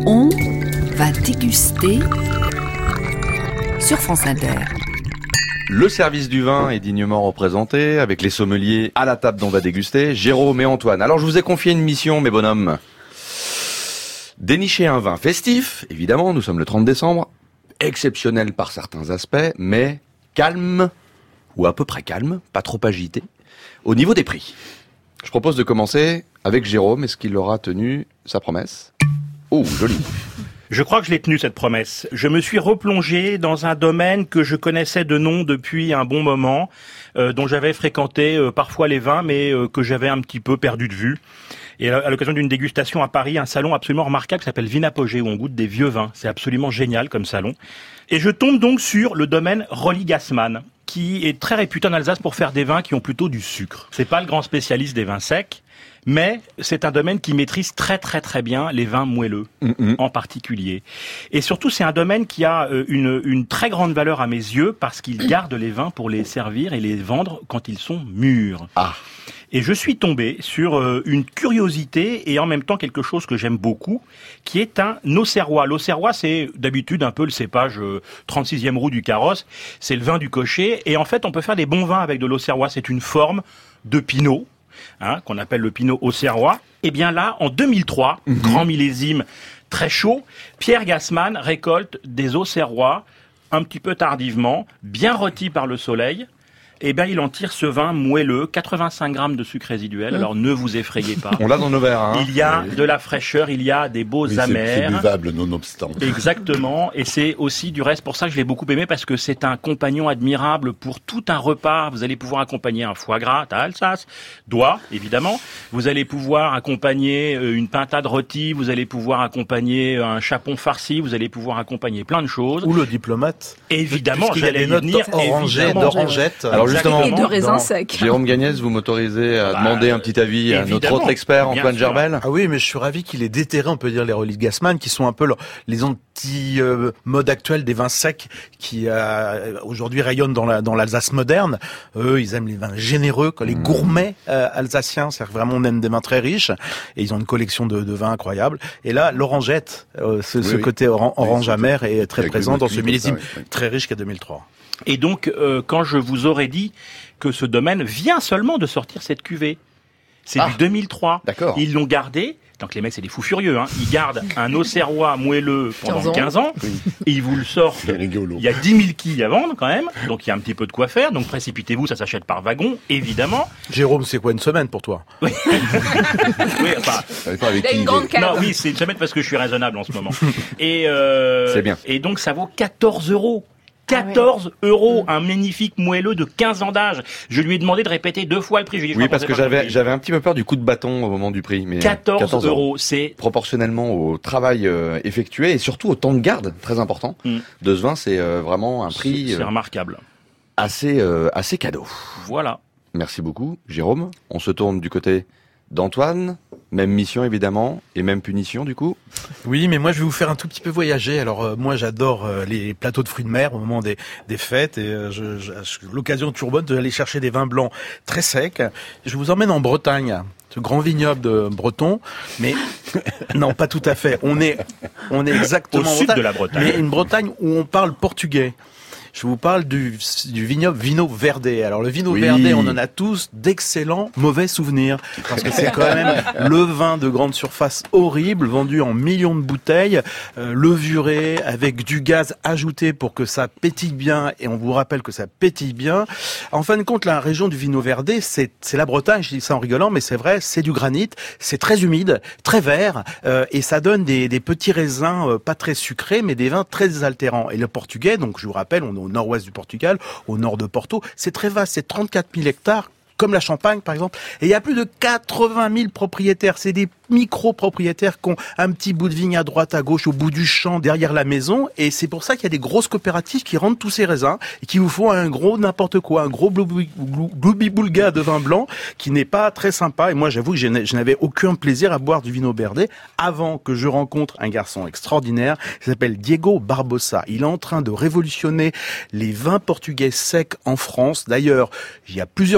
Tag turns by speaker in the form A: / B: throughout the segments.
A: On va déguster sur France Inter.
B: Le service du vin est dignement représenté, avec les sommeliers à la table dont on va déguster, Jérôme et Antoine. Alors je vous ai confié une mission, mes bonhommes. Dénicher un vin festif, évidemment, nous sommes le 30 décembre, exceptionnel par certains aspects, mais calme, ou à peu près calme, pas trop agité, au niveau des prix. Je propose de commencer avec Jérôme. Est-ce qu'il aura tenu sa promesse ? Oh, joli.
C: Je crois que je l'ai tenu, cette promesse. Je me suis replongé dans un domaine que je connaissais de nom depuis un bon moment, dont j'avais fréquenté parfois les vins, mais que j'avais un petit peu perdu de vue. Et à l'occasion d'une dégustation à Paris, un salon absolument remarquable qui s'appelle Vinapogée, où on goûte des vieux vins. C'est absolument génial comme salon. Et je tombe donc sur le domaine Rolly Gassmann, qui est très réputé en Alsace pour faire des vins qui ont plutôt du sucre. C'est pas le grand spécialiste des vins secs, mais c'est un domaine qui maîtrise très très très bien les vins moelleux, en particulier. Et surtout, c'est un domaine qui a une très grande valeur à mes yeux, parce qu'il garde les vins pour les servir et les vendre quand ils sont mûrs.
B: Ah.
C: Et je suis tombé sur une curiosité et en même temps quelque chose que j'aime beaucoup, qui est un Auxerrois. L'Auxerrois, c'est d'habitude un peu le cépage 36e roue du carrosse. C'est le vin du cocher. Et en fait, on peut faire des bons vins avec de l'Auxerrois. C'est une forme de pinot, qu'on appelle le pinot auxerrois. Et bien là, en 2003, grand millésime très chaud, Pierre Gassmann récolte des auxerrois un petit peu tardivement, bien rôtis par le soleil. Et bien, il en tire ce vin moelleux, 85 grammes de sucre résiduel. Alors, ne vous effrayez pas.
B: On l'a dans nos verres, hein.
C: Il y a de la fraîcheur, il y a des beaux amers.
D: C'est buvable, nonobstant.
C: Exactement. Et c'est aussi, du reste, pour ça que je l'ai beaucoup aimé, parce que c'est un compagnon admirable pour tout un repas. Vous allez pouvoir accompagner un foie gras à Alsace, d'oie, évidemment. Vous allez pouvoir accompagner une pintade rôtie. Vous allez pouvoir accompagner un chapon farci. Vous allez pouvoir accompagner plein de choses.
E: Ou le diplomate.
C: Évidemment,
E: il y a des notes d'orangettes.
B: Alors justement,
A: et de raisins secs.
B: Jérôme Gagnès, vous m'autorisez à demander un petit avis à notre autre expert, Antoine Gerbel.
E: Ah oui, mais je suis ravi qu'il ait déterré, on peut dire, les Rolly Gassmann, qui sont un peu les anti-modes actuels des vins secs qui aujourd'hui rayonnent dans l'Alsace moderne. Eux, ils aiment les vins généreux, les gourmets alsaciens, c'est-à-dire vraiment on aime des vins très riches, et ils ont une collection de vins incroyables. Et là, l'orangette, ce côté orange amer est très présent dans ce millésime très riche qu'est 2003.
C: Et donc, quand je vous aurais dit que ce domaine vient seulement de sortir cette cuvée, c'est du 2003.
B: D'accord.
C: Ils l'ont gardé. Donc les mecs, c'est des fous furieux. Ils gardent un Auxerrois moelleux pendant 15 ans. Et ils vous le sortent. Il y a 10 000 quilles à vendre quand même. Donc il y a un petit peu de quoi faire. Donc précipitez-vous, ça s'achète par wagon, évidemment.
E: Jérôme, c'est quoi une semaine pour toi ?
C: Oui. Oui, enfin.
A: Il a une grande cave.
C: Non, oui, c'est une semaine parce que je suis raisonnable en ce moment. Et
B: c'est bien.
C: Et donc ça vaut 14 €. 14 €, un magnifique moelleux de 15 ans d'âge. Je lui ai demandé de répéter 2 fois le prix.
B: Oui, parce que j'avais un petit peu peur du coup de bâton au moment du prix. Mais
C: 14 €, c'est
B: proportionnellement au travail effectué et surtout au temps de garde, très important, de ce vin. C'est vraiment un prix
C: c'est remarquable.
B: Assez cadeau.
C: Voilà.
B: Merci beaucoup, Jérôme. On se tourne du côté d'Antoine. Même mission évidemment et même punition du coup.
E: Oui, mais moi je vais vous faire un tout petit peu voyager. Alors moi j'adore les plateaux de fruits de mer au moment des fêtes et j'ai l'occasion toujours bonne d'aller chercher des vins blancs très secs. Je vous emmène en Bretagne, ce grand vignoble de breton, mais non pas tout à fait. On est exactement
C: au sud de la Bretagne,
E: mais une Bretagne où on parle portugais. Je vous parle du vignoble Vinho Verde. Alors le Vinho Verde, on en a tous d'excellents mauvais souvenirs. Parce que c'est quand même le vin de grande surface horrible, vendu en millions de bouteilles, levuré, avec du gaz ajouté pour que ça pétille bien. Et on vous rappelle que ça pétille bien. En fin de compte, la région du Vinho Verde, c'est la Bretagne. Je dis ça en rigolant, mais c'est vrai, c'est du granit. C'est très humide, très vert. Et ça donne des petits raisins pas très sucrés, mais des vins très désaltérants. Et le portugais, donc je vous rappelle, on est au nord-ouest du Portugal, au nord de Porto. C'est très vaste, c'est 34 000 hectares, comme la Champagne par exemple. Et il y a plus de 80 000 propriétaires. C'est des micro-propriétaires qui ont un petit bout de vigne à droite, à gauche, au bout du champ, derrière la maison. Et c'est pour ça qu'il y a des grosses coopératives qui rendent tous ces raisins et qui vous font un gros n'importe quoi, un gros gloubi-boulga de vin blanc qui n'est pas très sympa. Et moi, j'avoue que je n'avais aucun plaisir à boire du Vinho Verde avant que je rencontre un garçon extraordinaire qui s'appelle Diego Barbosa. Il est en train de révolutionner les vins portugais secs en France. D'ailleurs, il y a plusieurs copains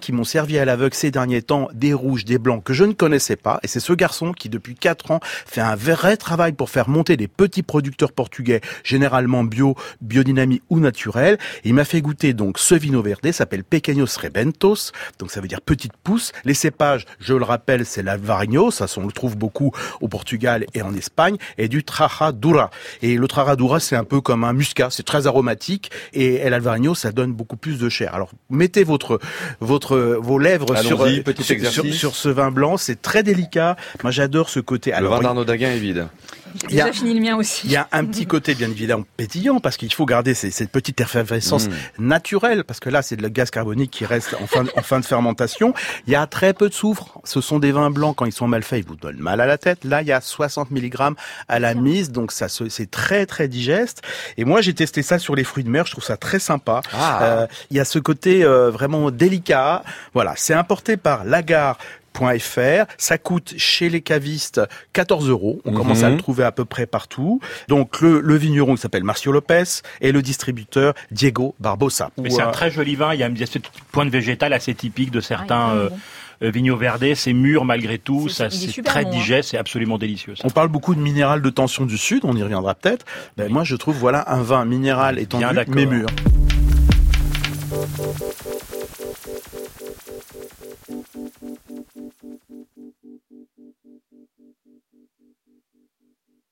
E: qui m'ont servi à l'aveugle ces derniers temps, des rouges, des blancs que je ne connaissais pas. Et c'est ce garçon qui, depuis 4 ans, fait un vrai travail pour faire monter des petits producteurs portugais, généralement bio, biodynamique ou naturel. Et il m'a fait goûter donc ce Vinho Verde, s'appelle Pequeños Rebentos, donc ça veut dire petite pousse. Les cépages, je le rappelle, c'est l'Alvarinho, ça on le trouve beaucoup au Portugal et en Espagne, et du Trajadura. Et le Trajadura, c'est un peu comme un muscat, c'est très aromatique, et l'Alvarinho, ça donne beaucoup plus de chair. Alors mettez vos lèvres sur ce vin blanc, c'est très délicat. Moi j'adore ce côté.
B: Le vin d'Arnaud Daguin est vide.
A: J'ai déjà fini le mien aussi.
E: Il y a un petit côté bien évidemment pétillant parce qu'il faut garder cette petite effervescence naturelle parce que là c'est le gaz carbonique qui reste en fin de fermentation. Il y a très peu de soufre. Ce sont des vins blancs quand ils sont mal faits, ils vous donnent mal à la tête. Là il y a 60 mg à la mise, donc ça c'est très très digeste. Et moi j'ai testé ça sur les fruits de mer, je trouve ça très sympa. Il y a ce côté vraiment délicat. Voilà, c'est importé par Lagar.fr, ça coûte chez les cavistes 14 €. On commence à le trouver à peu près partout. Donc le vigneron qui s'appelle Marcio Lopez et le distributeur Diego Barbosa.
C: Mais c'est un très joli vin. Il y a cette pointe végétale assez typique de certains Vinho Verde. C'est mûr malgré tout. C'est très digeste. C'est absolument délicieux. Ça.
E: On parle beaucoup de minéral de tension du Sud. On y reviendra peut-être. Moi, je trouve un vin minéral et tendu, mais mûr.